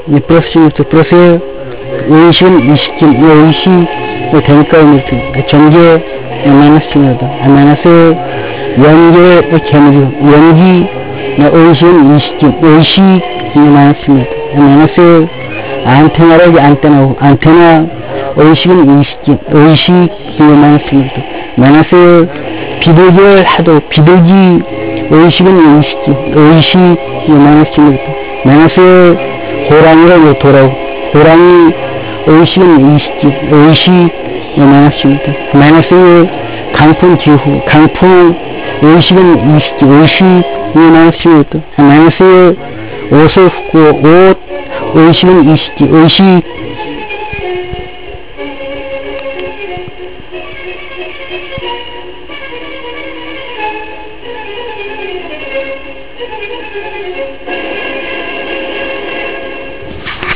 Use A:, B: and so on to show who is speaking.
A: 이 플러스입니다. 플러스 의식은 의식점, 이 의식 되니까 전개 마이너스입니다. 마이너스 연계 개무죠. 연기 의식은 의식점, 의식 마이너스입니다. 마이너스 안테나로 안테나 의식은 의식점, 의식 마이너스입니다. 마이너스 비둘기를 하도 비둘기 의식은 의식점, 의식 마이너스입니다. 마이너스 호랑이로 돌아오 호랑이 의식은 의식점, 의식 마이너스입니다. 마이너스 강풍 기후 강풍 의식은 의식점, 의식 마이너스입니다. 마이너스 옷을 붓고 옷 의식은 의식점, 의식